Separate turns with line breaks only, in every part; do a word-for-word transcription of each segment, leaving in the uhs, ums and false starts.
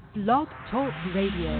Blog Talk Radio.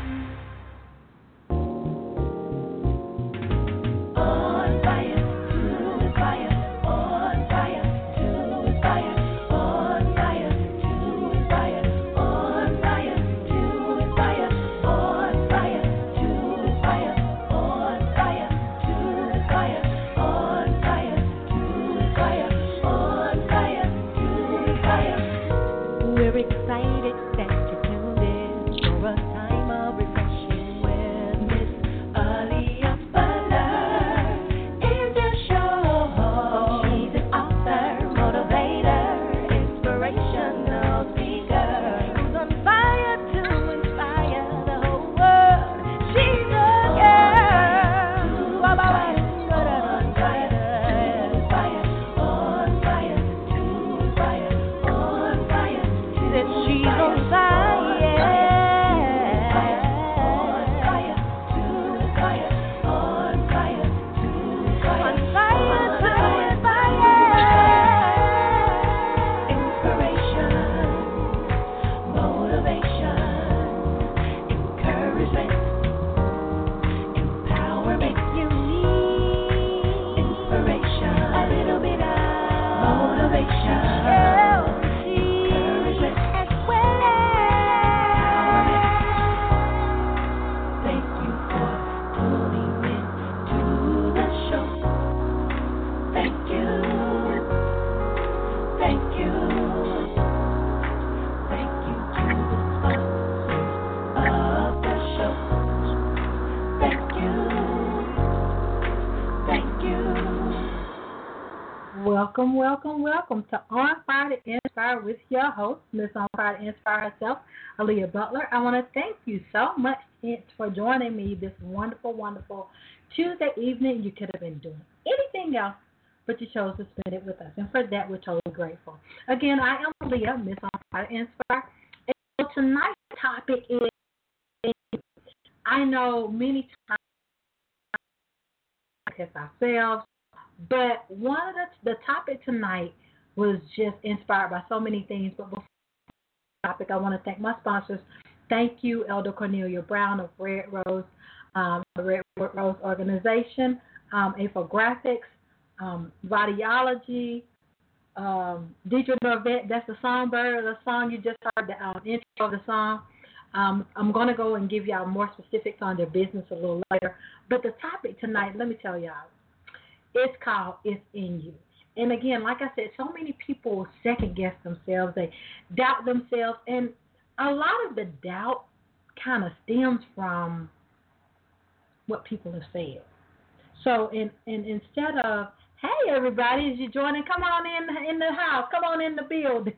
Welcome, welcome, welcome to On Fire to Inspire with your host, Miss On Fire to Inspire herself, Aaliyah Butler. I want to thank you so much for joining me this wonderful, wonderful Tuesday evening. You could have been doing anything else, but you chose to spend it with us, and for that, we're totally grateful. Again, I am Aaliyah, Miss On Fire to Inspire, and so tonight's topic is, I know many times we test ourselves, but one of the, the topic tonight was just inspired by so many things. But before the topic, I want to thank my sponsors. Thank you, Elder Cornelia Brown of Red Rose, um, the Red Rose Organization, um, Infographics, um, Radiology, um, Deidre Norvette. That's the songbird, the song you just heard, the um, intro of the song. Um, I'm going to go and give y'all more specifics on their business a little later. But the topic tonight, let me tell y'all. It's called It's in You. And again, like I said, so many people second guess themselves. They doubt themselves. And a lot of the doubt kind of stems from what people have said. So in, in, instead of, hey, everybody, as you're joining, come on in in the house. Come on in the building.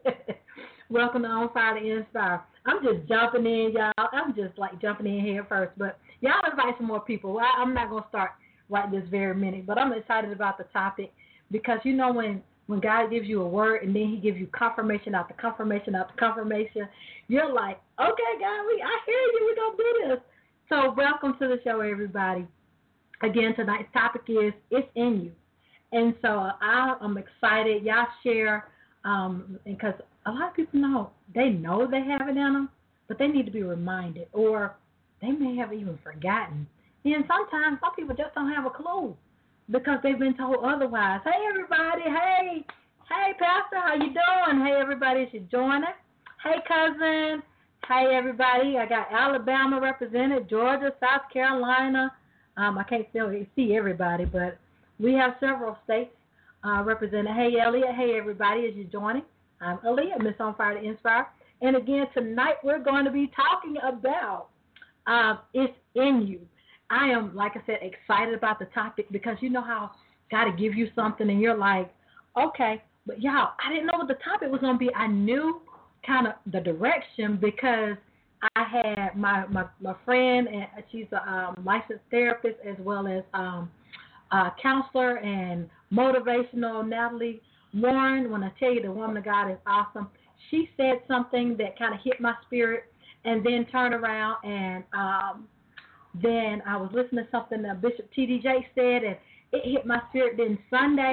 Welcome to On Fire to Inspire. I'm just jumping in, y'all. I'm just like jumping in here first. But y'all invite some more people. Well, I'm not going to start right this very minute, but I'm excited about the topic because you know when, when God gives you a word and then he gives you confirmation after confirmation after confirmation, you're like, okay, God, we, I hear you, we're going to do this. So welcome to the show, everybody. Again, tonight's topic is It's in You. And so I, I'm excited. Y'all share um, because a lot of people know, they know they have it in them, but they need to be reminded, or they may have even forgotten. And sometimes some people just don't have a clue because they've been told otherwise. Hey, everybody. Hey. Hey, Pastor. How you doing? Hey, everybody. Is you joining? Hey, cousin. Hey, everybody. I got Alabama represented, Georgia, South Carolina. Um, I can't still see everybody, but we have several states uh, represented. Hey, Elliot. Hey, everybody. Is you joining? I'm Aaliyah, Miss On Fire to Inspire. And again, tonight we're going to be talking about uh, It's in You. I am, like I said, excited about the topic because you know how God will give you something and you're like, okay. But, y'all, I didn't know what the topic was going to be. I knew kind of the direction because I had my, my, my friend, and she's a um, licensed therapist as well as um, a counselor and motivational, Natalie Warren. When I tell you the woman of God is awesome, she said something that kind of hit my spirit and then turned around and um, – Then I was listening to something that Bishop T D J said, and it hit my spirit. Then Sunday,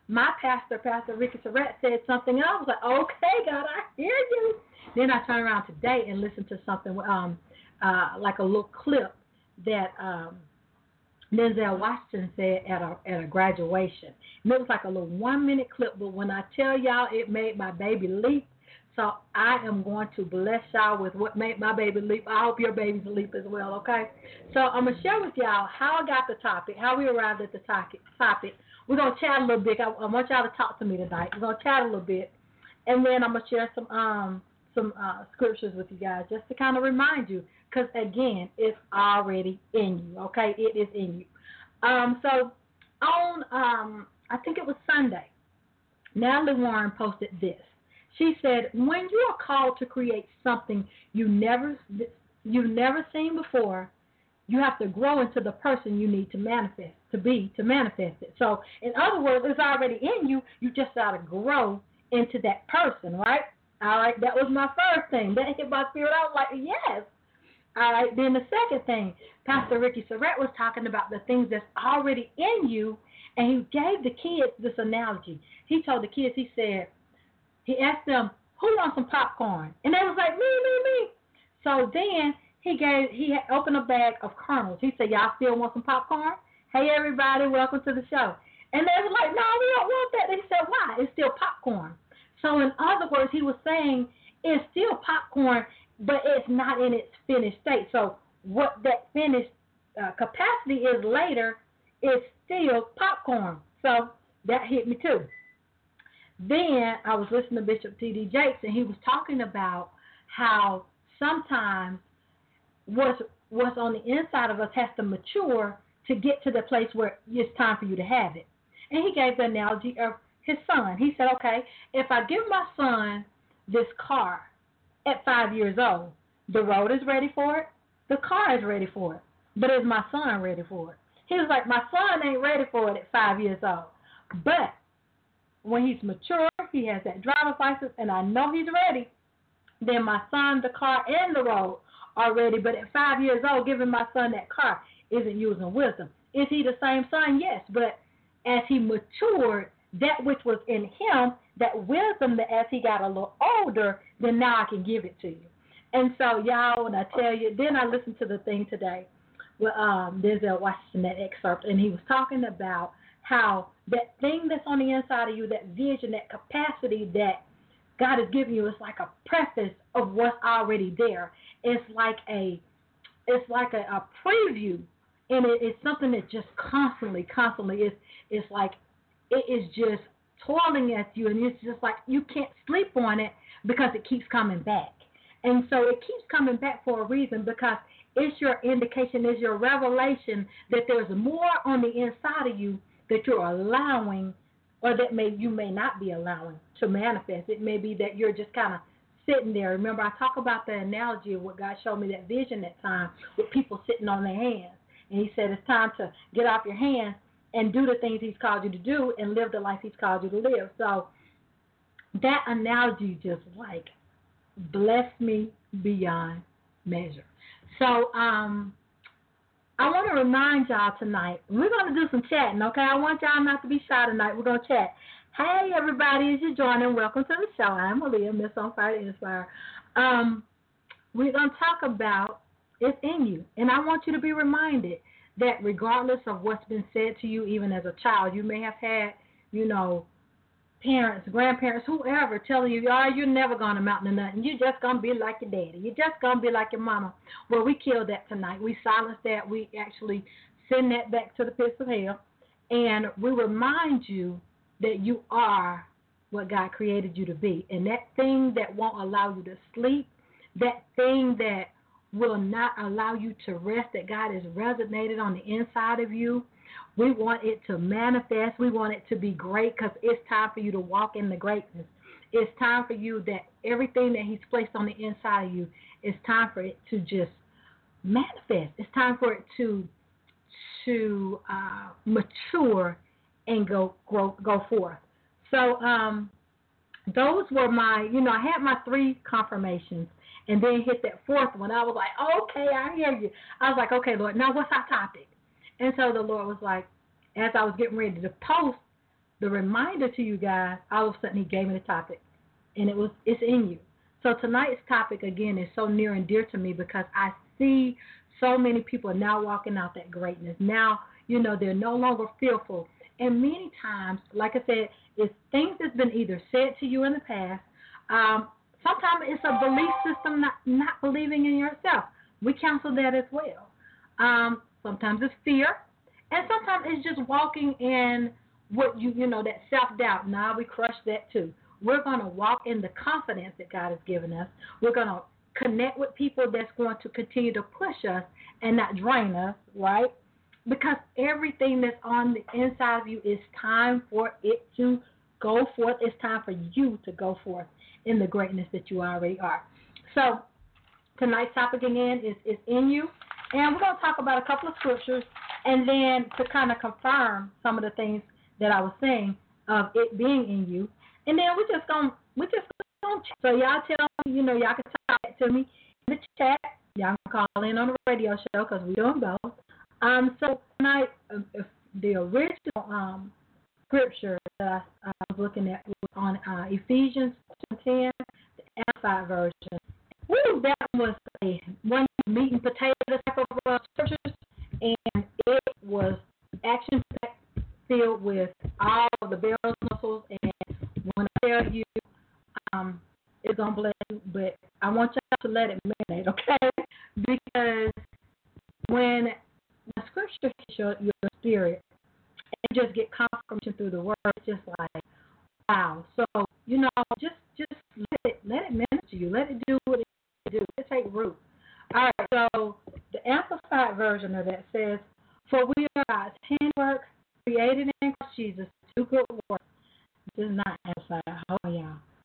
my pastor, Pastor Ricky Surratt, said something, and I was like, okay, God, I hear you. Then I turned around today and listened to something, um, uh, like a little clip that um, Denzel Washington said at a at a graduation. And it was like a little one-minute clip, but when I tell y'all, it made my baby leap. So I am going to bless y'all with what made my baby leap. I hope your babies leap as well, okay? So I'm going to share with y'all how I got the topic, how we arrived at the topic. topic. We're going to chat a little bit. I, I want y'all to talk to me tonight. We're going to chat a little bit. And then I'm going to share some um some uh, scriptures with you guys just to kind of remind you. Because, again, it's already in you, okay? It is in you. Um, so on, um, I think it was Sunday, Natalie Warren posted this. She said, when you are called to create something you never, you've never seen before, you have to grow into the person you need to manifest, to be, to manifest it. So, in other words, it's already in you. You just got to grow into that person, right? All right, that was my first thing. That hit my spirit. I was like, yes. All right, then the second thing, Pastor Ricky Surratt was talking about the things that's already in you, and he gave the kids this analogy. He told the kids, he said, he asked them, who wants some popcorn? And they was like, me, me, me. So then he gave, he had opened a bag of kernels. He said, y'all still want some popcorn? Hey, everybody, welcome to the show. And they was like, no, we don't want that. They said, why? It's still popcorn. So in other words, he was saying it's still popcorn, but it's not in its finished state. So what that finished uh, capacity is later is still popcorn. So that hit me too. Then I was listening to Bishop T D Jakes, and he was talking about how sometimes what's, what's on the inside of us has to mature to get to the place where it's time for you to have it. And he gave the analogy of his son. He said, okay, if I give my son this car at five years old, the road is ready for it, the car is ready for it, but is my son ready for it? He was like, my son ain't ready for it at five years old, but when he's mature, he has that driver's license, and I know he's ready, then my son, the car, and the road are ready. But at five years old, giving my son that car isn't using wisdom. Is he the same son? Yes, but as he matured, that which was in him, that wisdom, that as he got a little older, then now I can give it to you. And so, y'all, when I tell you, then I listened to the thing today with um, Denzel Washington, that excerpt, and he was talking about how that thing that's on the inside of you, that vision, that capacity that God has given you, is like a preface of what's already there. It's like a, it's like a, a preview, and it, it's something that just constantly, constantly is, it's like it is just toiling at you, and it's just like you can't sleep on it because it keeps coming back. And so it keeps coming back for a reason, because it's your indication, it's your revelation that there's more on the inside of you that you're allowing, or that may you may not be allowing to manifest. It may be that you're just kind of sitting there. Remember, I talk about the analogy of what God showed me, that vision that time, with people sitting on their hands. And he said it's time to get off your hands and do the things he's called you to do and live the life he's called you to live. So that analogy just like blessed me beyond measure. So um, I want to remind y'all tonight, we're going to do some chatting, okay? I want y'all not to be shy tonight. We're going to chat. Hey, everybody, as you're joining, welcome to the show. I'm Aaliyah, Miss On Fire to Inspire. Um, we're going to talk about it's in you. And I want you to be reminded that regardless of what's been said to you, even as a child, you may have had, you know, parents, grandparents, whoever telling you, oh, you're never going to amount to nothing. You're just going to be like your daddy. You're just going to be like your mama. Well, we killed that tonight. We silenced that. We actually send that back to the pits of hell. And we remind you that you are what God created you to be. And that thing that won't allow you to sleep, that thing that will not allow you to rest, that God has resonated on the inside of you, we want it to manifest. We want it to be great, because it's time for you to walk in the greatness. It's time for you that everything that he's placed on the inside of you, it's time for it to just manifest. It's time for it to to uh, mature and go grow, go forth. So um, those were my, you know, I had my three confirmations, and then hit that fourth one. I was like, okay, I hear you. I was like, okay, Lord, now what's our topic? And so the Lord was like, as I was getting ready to post the reminder to you guys, all of a sudden he gave me the topic, and it was it's in you. So tonight's topic again is so near and dear to me because I see so many people now walking out that greatness. Now, you know, they're no longer fearful. And many times, like I said, it's things that's been either said to you in the past. Um, sometimes it's a belief system not, not believing in yourself. We counsel that as well. Um, sometimes it's fear. And sometimes it's just walking in what you, you know, that self-doubt. Now we crush that too. We're going to walk in the confidence that God has given us. We're going to connect with people that's going to continue to push us and not drain us, right? Because everything that's on the inside of you, is time for it to go forth. It's time for you to go forth in the greatness that you already are. So tonight's topic again is, is in you. And we're going to talk about a couple of scriptures and then to kind of confirm some of the things that I was saying of it being in you. And then we're just going to, we're just going to, so y'all tell me, you know, y'all can talk to me in the chat. Y'all can call in on the radio show because we're doing both. Um, so tonight, uh, the original um, scripture that I, I was looking at was on uh, Ephesians two ten, the Amplified version. Woo, that was a one meat and potato type of uh, scriptures, and it was action filled with all of the bells and whistles. And when I tell you, um, it's gonna bless you, but I want y'all to let it marinate, okay? Because when the scripture hits your, your spirit and just get confirmation through the word, it's just like, wow. So, you know, just just let it let it minister to you. Let it do what it do. Let it take root. All right, so the Amplified version of that says, for we are God's handwork, created in Christ Jesus to do good work. This is not Amplified. Hold on,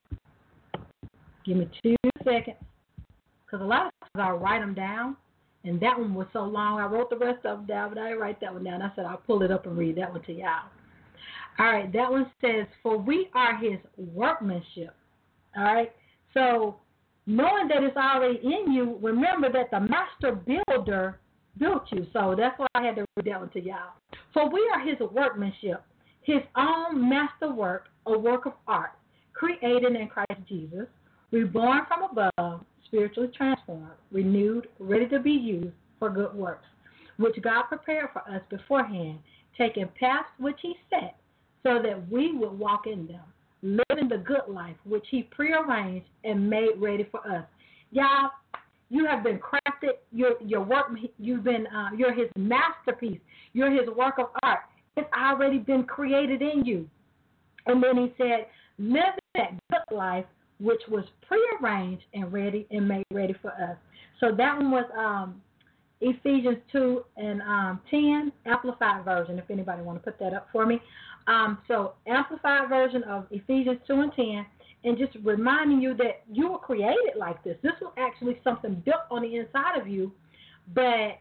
y'all. Give me two seconds. Because a lot of times I'll write them down. And that one was so long, I wrote the rest of them down, but I didn't write that one down. I said, I'll pull it up and read that one to y'all. All right, that one says, for we are his workmanship. All right, so knowing that it's already in you, remember that the master builder built you. So that's why I had to read that one to y'all. For we are his workmanship, his own master work, a work of art, created in Christ Jesus, reborn from above, spiritually transformed, renewed, ready to be used for good works, which God prepared for us beforehand, taking paths which he set so that we would walk in them, living the good life which he prearranged and made ready for us. Y'all, you have been crafted. Your your work, you've been, uh, you're his masterpiece. You're his work of art. It's already been created in you. And then he said, live that good life which was prearranged and ready and made ready for us. So that one was um, Ephesians two and um, ten, Amplified version, if anybody want to put that up for me. Um, so Amplified version of Ephesians two and ten, and just reminding you that you were created like this. This was actually something built on the inside of you, but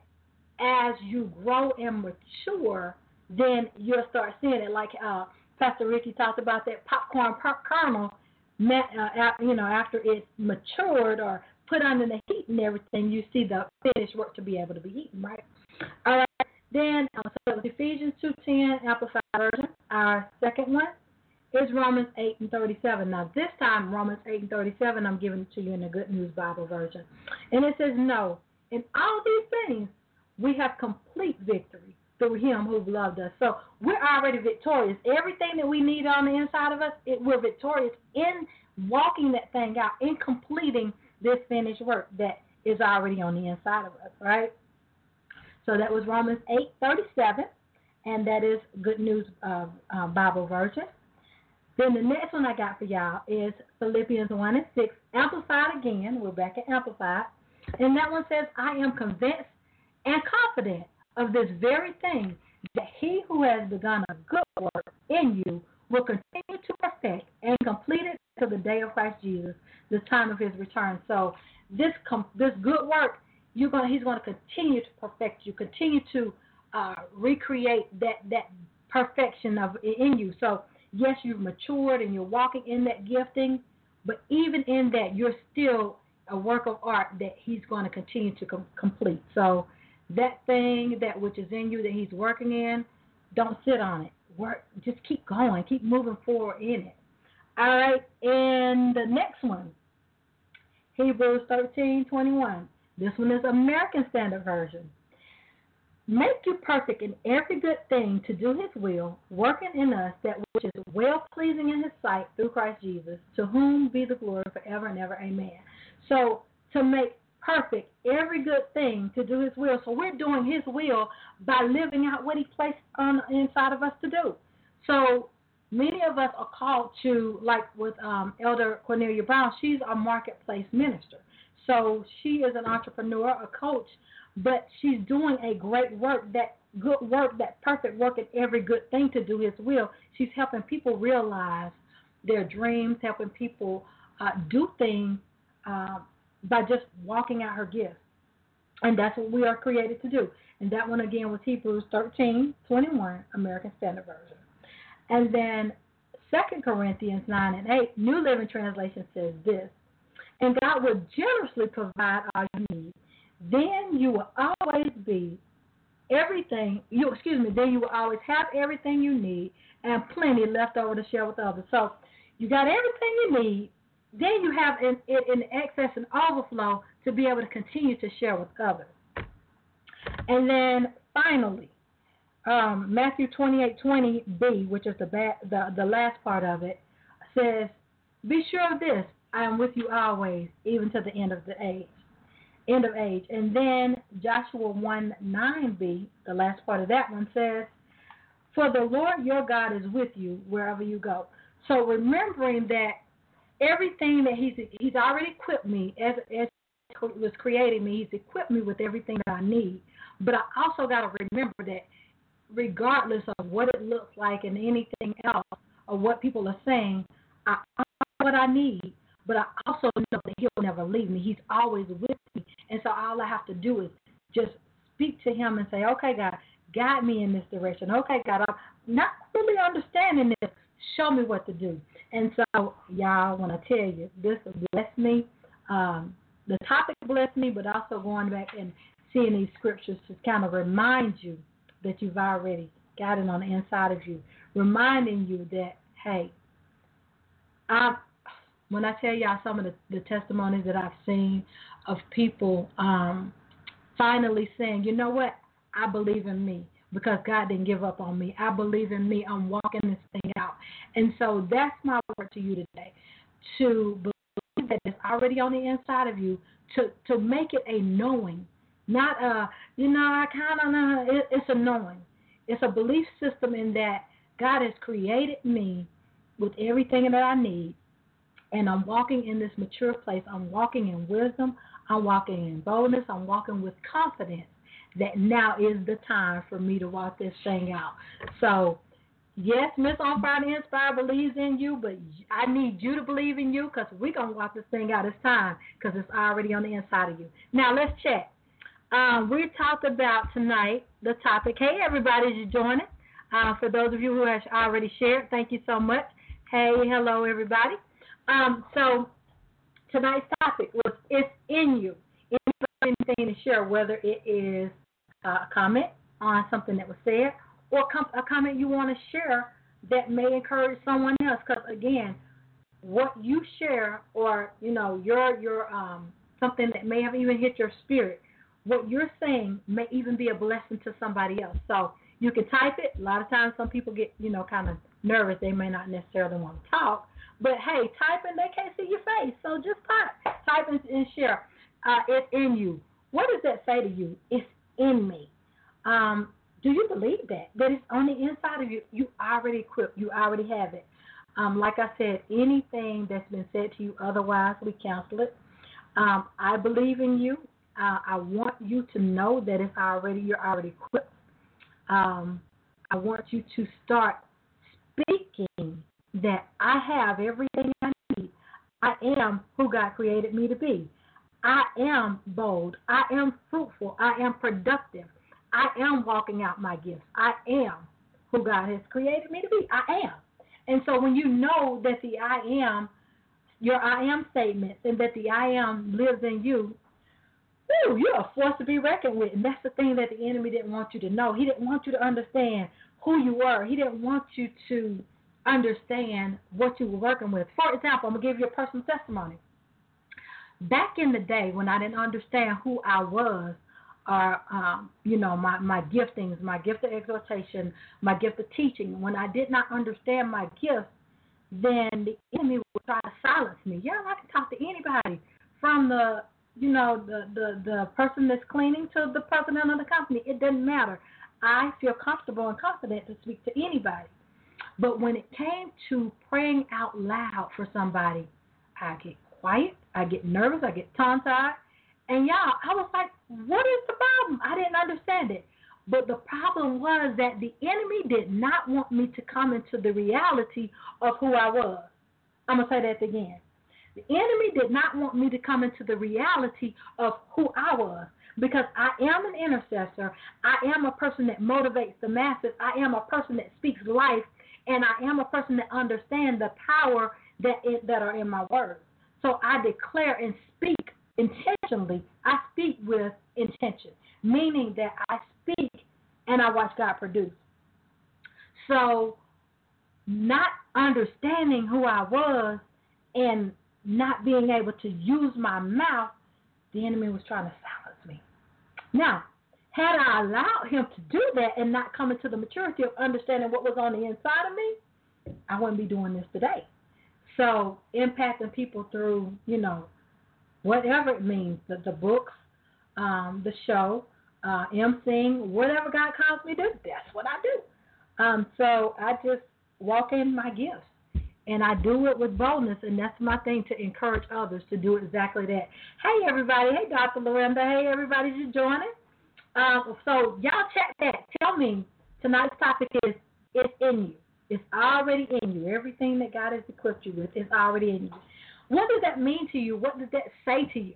as you grow and mature, then you'll start seeing it. Like uh, Pastor Ricky talked about that popcorn kernel. Uh, you know, after it's matured or put under the heat and everything, you see the finished work to be able to be eaten, right? All right. Then, uh, so it was Ephesians two ten, Amplified version. Our second one is Romans eight and thirty-seven. Now, this time, Romans eight and thirty-seven, I'm giving it to you in the Good News Bible version. And it says, no, in all these things, we have complete victory through him who loved us. So we're already victorious. Everything that we need on the inside of us, it, we're victorious in walking that thing out, in completing this finished work that is already on the inside of us, right? So that was Romans eight thirty-seven, and that is Good News uh, uh, Bible version. Then the next one I got for y'all is Philippians one and six, Amplified again. We're back at Amplified. And that one says, I am convinced and confident of this very thing, that he who has begun a good work in you will continue to perfect and complete it to the day of Christ Jesus, the time of his return. So this com- this good work, you're gonna he's going to continue to perfect you, continue to uh, recreate that that perfection of in you. So yes, you've matured and you're walking in that gifting, but even in that, you're still a work of art that he's going to continue to com- complete. So that thing, that which is in you that he's working in, don't sit on it. work, just keep going, keep moving forward in it. All right, and the next one, Hebrews thirteen twenty-one. This one is American Standard Version. Make you perfect in every good thing to do his will, working in us that which is well-pleasing in his sight through Christ Jesus, to whom be the glory forever and ever. Amen. So to make perfect every good thing to do his will. So we're doing his will by living out what he placed on the inside of us to do. So many of us are called to, like with um, Elder Cornelia Brown, she's a marketplace minister. So she is an entrepreneur, a coach, but she's doing a great work, that good work, that perfect work in every good thing to do his will. She's helping people realize their dreams, helping people uh, do things uh, by just walking out her gifts. And that's what we are created to do. And that one, again, was Hebrews thirteen twenty-one, American Standard Version. And then Second Corinthians nine and eight, New Living Translation says this: and God will generously provide all you need. Then you will always be everything, you excuse me, then you will always have everything you need and plenty left over to share with others. So you got everything you need, then you have it in, in excess and overflow to be able to continue to share with others. And then finally, um, Matthew twenty-eight twenty b, which is the, ba- the the last part of it, says, be sure of this, I am with you always, even to the end of the age. End of age. And then Joshua one nine b, the last part of that one, says, for the Lord your God is with you wherever you go. So remembering that everything that he's he's already equipped me, as as he was creating me, he's equipped me with everything that I need. But I also got to remember that regardless of what it looks like and anything else or what people are saying, I know what I need. But I also know that he'll never leave me. He's always with me. And so all I have to do is just speak to him and say, okay, God, guide me in this direction. Okay, God, I'm not really understanding this. Show me what to do. And so, y'all, I want to tell you, this blessed me. Um, the topic blessed me, but also going back and seeing these scriptures to kind of remind you that you've already got it on the inside of you, reminding you that, hey, I'm when I tell y'all some of the, the testimonies that I've seen of people um, finally saying, you know what, I believe in me because God didn't give up on me. I believe in me. I'm walking this thing out. And so that's my word to you today, to believe that it's already on the inside of you, to, to make it a knowing, not a, you know, I kind of know. It, it's a knowing. It's a belief system in that God has created me with everything that I need. And I'm walking in this mature place. I'm walking in wisdom. I'm walking in boldness. I'm walking with confidence that now is the time for me to walk this thing out. So, yes, Miss On Fire and Inspire believes in you, but I need you to believe in you because we're going to walk this thing out. It's time because it's already on the inside of you. Now, let's check. Um, we talked about tonight the topic. Hey, everybody, as you joining. Uh, for those of you who have already shared, thank you so much. Hey, hello, everybody. Um, so tonight's topic was it's in you. Anything to share, whether it is a comment on something that was said or a comment you want to share that may encourage someone else. Because again, what you share, or you know, your your um something that may have even hit your spirit, what you're saying may even be a blessing to somebody else. So you can type it. A lot of times, some people get you know kind of nervous. They may not necessarily want to talk. But, hey, type and they can't see your face. So just type. Type and, and share. Uh, it's in you. What does that say to you? It's in me. Um, do you believe that? That it's on the inside of you. You already equipped. You already have it. Um, like I said, anything that's been said to you otherwise, we cancel it. Um, I believe in you. Uh, I want you to know that it's already, you're already equipped. Um, I want you to start speaking that I have everything I need. I am who God created me to be. I am bold. I am fruitful. I am productive. I am walking out my gifts. I am who God has created me to be. I am. And so when you know that the I am, your I am statements, and that the I am lives in you, whew, you're a force to be reckoned with. And that's the thing that the enemy didn't want you to know. He didn't want you to understand who you were. He didn't want you to understand what you were working with. For example, I'm going to give you a personal testimony. Back in the day when I didn't understand who I was, or, um, you know, my, my giftings, my gift of exhortation, my gift of teaching, when I did not understand my gifts, then the enemy would try to silence me. Yeah, I can talk to anybody, from the, you know, the, the, the person that's cleaning to the president of the company. It doesn't matter. I feel comfortable and confident to speak to anybody. But when it came to praying out loud for somebody, I get quiet, I get nervous, I get tongue-tied. And y'all, I was like, what is the problem? I didn't understand it. But the problem was that the enemy did not want me to come into the reality of who I was. I'm going to say that again. The enemy did not want me to come into the reality of who I was, because I am an intercessor. I am a person that motivates the masses. I am a person that speaks life, and I am a person that understands the power that is, that are in my words. So I declare and speak intentionally. I speak with intention, meaning that I speak and I watch God produce. So not understanding who I was and not being able to use my mouth, the enemy was trying to silence me. Now, had I allowed him to do that and not come into the maturity of understanding what was on the inside of me, I wouldn't be doing this today. So impacting people through, you know, whatever it means, the, the books, um, the show, uh, emceeing, whatever God calls me to do, that's what I do. Um, so I just walk in my gifts. And I do it with boldness, and that's my thing, to encourage others to do exactly that. Hey, everybody. Hey, Doctor Lorinda. Hey, everybody just joining. Um, so y'all chat that. Tell me, tonight's topic is, it's in you. It's already in you. Everything that God has equipped you with is already in you. What does that mean to you? What does that say to you?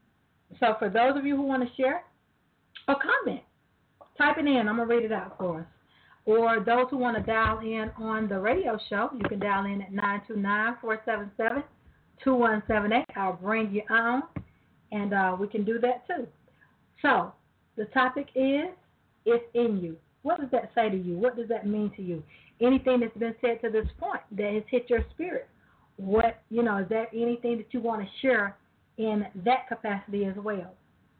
So for those of you who want to share or comment, type it in. I'm going to read it out for us. Or those who want to dial in on the radio show, you can dial in at nine two nine, four seven seven, two one seven eight. I'll bring you on, and uh, we can do that too. So the topic is, it's in you. What does that say to you? What does that mean to you? Anything that's been said to this point that has hit your spirit, what, you know, is there anything that you want to share in that capacity as well?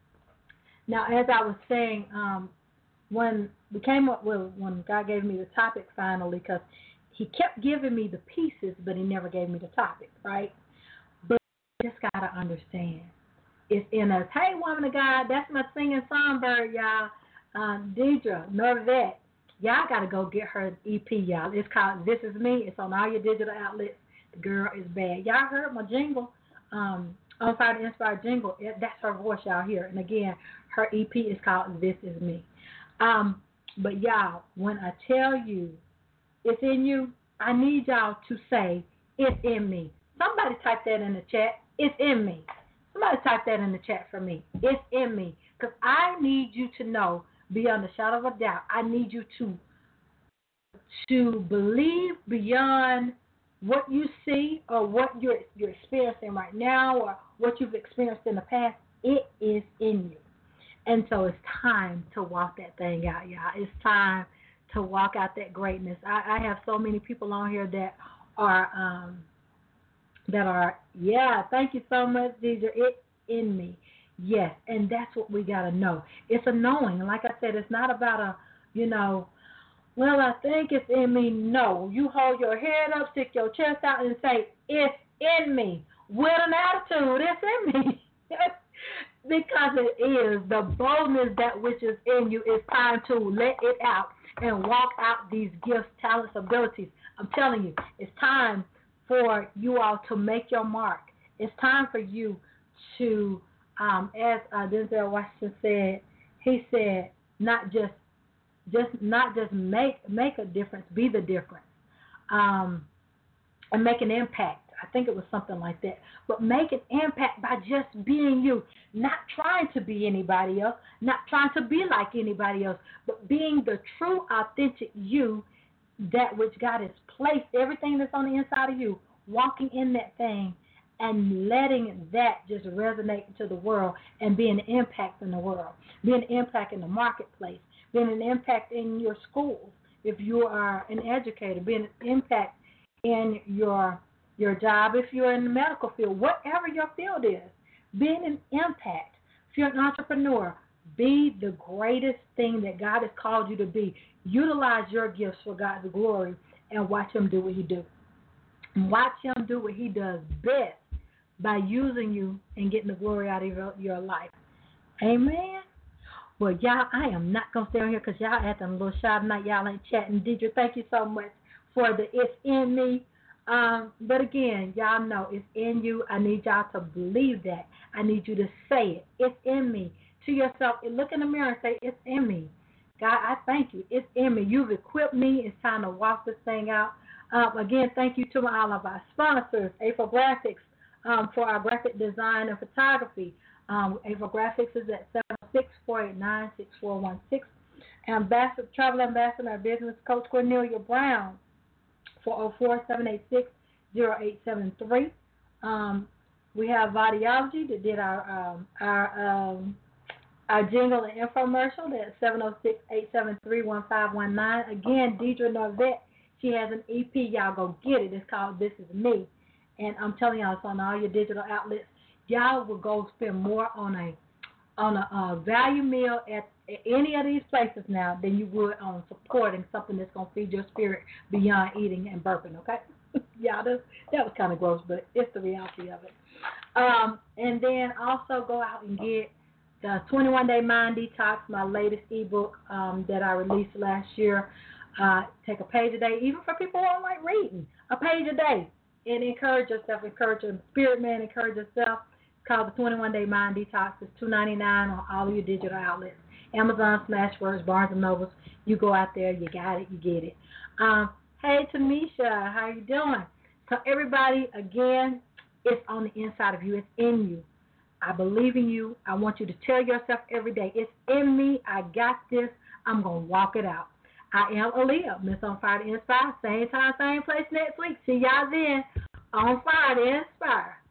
Now, as I was saying, um, when we came up with, when God gave me the topic finally, because he kept giving me the pieces, but he never gave me the topic, right? But you just got to understand, it's in us. Hey, woman of God, that's my singing songbird, y'all. Um, Deidre, Norvette, y'all got to go get her E P, y'all. It's called This Is Me. It's on all your digital outlets. The girl is bad. Y'all heard my jingle, um, On Fire to Inspire jingle. It, that's her voice, y'all hear. And again, her E P is called This Is Me. Um, but y'all, when I tell you it's in you, I need y'all to say, it's in me. Somebody type that in the chat. It's in me. Somebody type that in the chat for me. It's in me. Because I need you to know, beyond a shadow of a doubt, I need you to to believe beyond what you see or what you're, you're experiencing right now or what you've experienced in the past. It is in you. And so it's time to walk that thing out, y'all. It's time to walk out that greatness. I, I have so many people on here that are, um, that are, yeah, thank you so much, Deidre. It's in me. Yes, and that's what we got to know. It's a knowing. And like I said, it's not about a, you know, well, I think it's in me. No, you hold your head up, stick your chest out, and say, it's in me. With an attitude, it's in me. Because it is the boldness that which is in you. It's time to let it out and walk out these gifts, talents, abilities. I'm telling you, it's time for you all to make your mark. It's time for you to, um, as uh, Denzel Washington said, he said, not just, just not just make make a difference, be the difference, um, and make an impact. I think it was something like that. But make an impact by just being you, not trying to be anybody else, not trying to be like anybody else, but being the true, authentic you, that which God has placed, everything that's on the inside of you, walking in that thing and letting that just resonate into the world and be an impact in the world, be an impact in the marketplace, being an impact in your schools, if you are an educator, being an impact in your your job, if you're in the medical field, whatever your field is, being an impact. If you're an entrepreneur, be the greatest thing that God has called you to be. Utilize your gifts for God's glory and watch Him do what He do. And watch Him do what He does best by using you and getting the glory out of your, your life. Amen. Well, y'all, I am not going to stay on here because y'all acting a little shy tonight. Y'all ain't chatting. Deidre, thank you so much for the It's In Me. Um, but again, y'all know it's in you. I need y'all to believe that. I need you to say it. It's in me. To yourself, look in the mirror and say, it's in me. God, I thank you. It's in me. You've equipped me. It's time to walk this thing out. Um, again, thank you to all of our sponsors, April Graphics, um, for our graphic design and photography. Um, April Graphics is at seven oh six, four eight nine, six four one six. Ambassador, Travel Ambassador, our business coach, Cornelia Brown, four oh four, seven eight six, oh eight seven three. Um, we have Vidiology that did our um, our um, our jingle and infomercial. That's seven oh six, eight seven three, one five one nine. Again, Deidre Norvette, she has an E P. Y'all go get it. It's called This Is Me. And I'm telling y'all, it's on all your digital outlets. Y'all will go spend more on a on a uh, value meal at, at any of these places now than you would on supporting something that's going to feed your spirit beyond eating and burping, okay? Yeah, that, that was kind of gross, but it's the reality of it. Um, and then also go out and get the twenty-one day Mind Detox, my latest ebook um, that I released last year. Uh, take a page a day, even for people who don't like reading, a page a day. And encourage yourself, encourage your spirit man, encourage yourself. It's called the twenty-one day Mind Detox. It's two ninety-nine on all of your digital outlets. Amazon, Smashwords, Barnes and Nobles. You go out there, you got it, you get it. Um, hey, Tamisha, how you doing? So everybody, again, it's on the inside of you. It's in you. I believe in you. I want you to tell yourself every day, it's in me. I got this. I'm going to walk it out. I am Aaliyah, Miss On Fire to Inspire. Same time, same place next week. See y'all then. On Fire to Inspire.